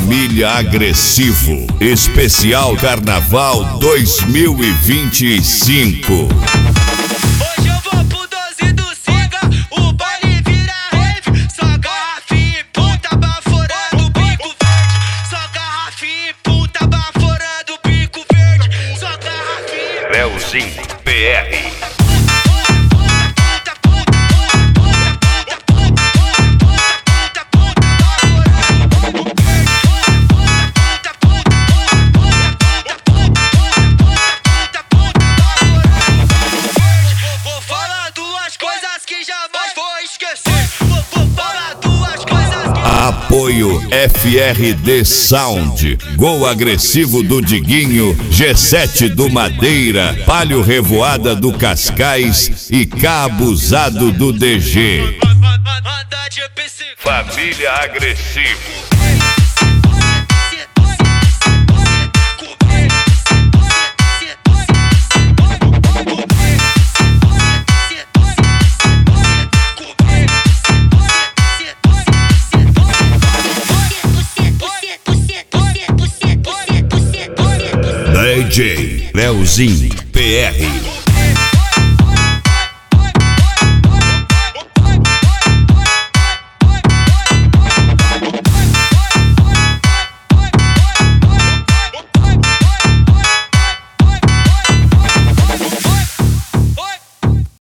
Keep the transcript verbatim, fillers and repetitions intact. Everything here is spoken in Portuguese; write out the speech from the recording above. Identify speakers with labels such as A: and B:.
A: Família Agressivo, especial Carnaval dois mil e vinte e cinco.
B: Hoje eu vou pro doze do Siga, o baile vira rave. Só garrafinha e puta baforando o bico verde. Só garrafinha e puta baforando o bico verde. Só garrafinha.
A: Leozinho P R. Apoio F R D Sound, Gol Agressivo do Diguinho, G sete do Madeira, Palio Revoada do Cascais e Cabuzado do D G. Família Agressivo. D J Leozinho P R.